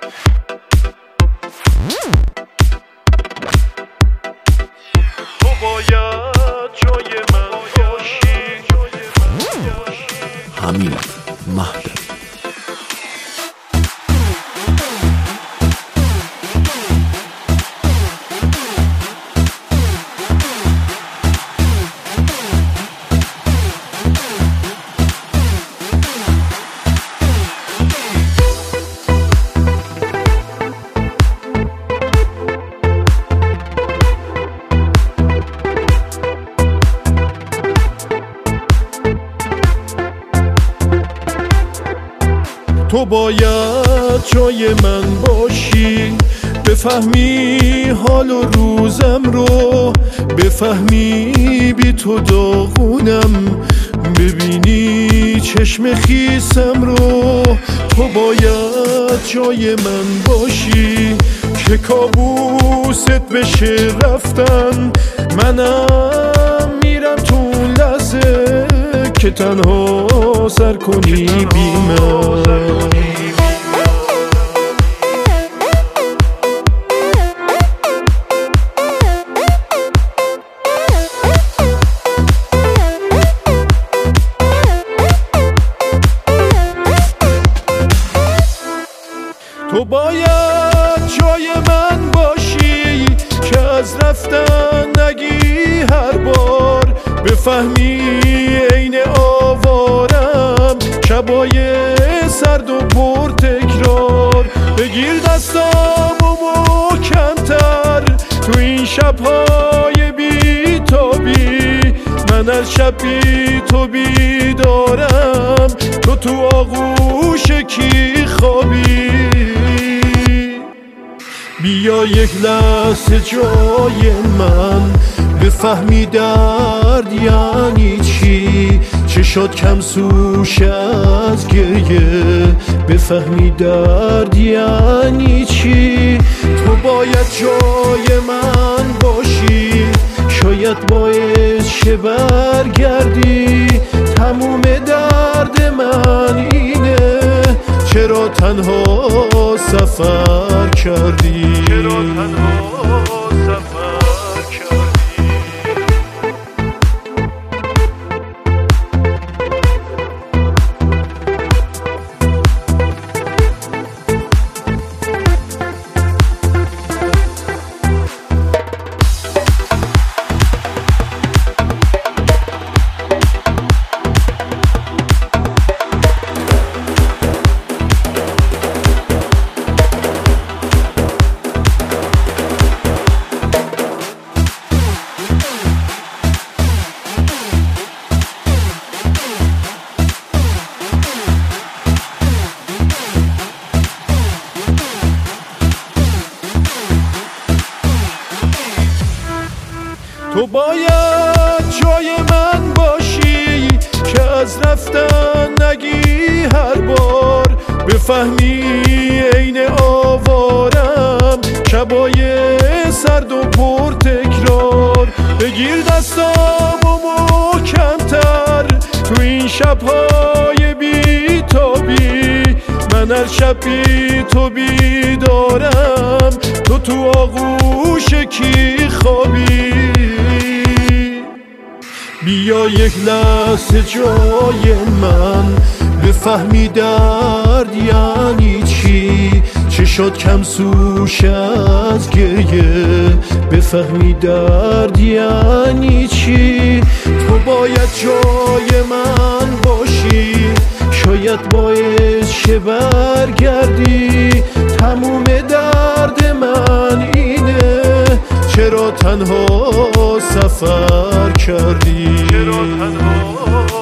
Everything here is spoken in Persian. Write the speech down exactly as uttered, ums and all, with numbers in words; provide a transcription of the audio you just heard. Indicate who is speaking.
Speaker 1: تو باید جای من باشی.
Speaker 2: حمید مهدوی.
Speaker 1: تو باید جای من باشی، بفهمی حال و روزم رو، بفهمی بی تو داغونم، ببینی چشم خیسم رو. تو باید جای من باشی که کابوست بشه رفتن، منم میرم تو اون لحظه که تنها سر کنی بی من. تو باید جای من باشی که از رفتن نگی هر بار، بفهمی عین آوارم شبای سرد و پر تکرار. بگیر دستامو محکم‌تر تو این شبهای بی تابی، من از شب بی تو بیدارم، تو تو آغوش کی خوابی. بیا یک لحظه جای من، بفهمی درد یعنی چی، چشات کم سوش از گریه، بفهمی درد یعنی چی. تو باید جای من باشی، شاید باعث شه برگردی، تموم درد من اینه چرا تنها سفر کردی، چرا تنها سفر کردی. تو باید جای من باشی که از رفتن نگی هر بار، بفهمی عین آوارم شبای سرد و پر تکرار. بگیر دستامو محکم‌تر تو این شبهای بی تابی، من هر شب بی تو بیدارم، تو تو آغوش کی خوابی. بیا یک لحظه جای من، بفهمی درد یعنی چی، چشات کم سوش از گریه، بفهمی درد یعنی چی. تو باید جای من باشی، شاید باعث شه برگردی، تموم درد من اینه چرا تنها سفر کردی، چرا تنها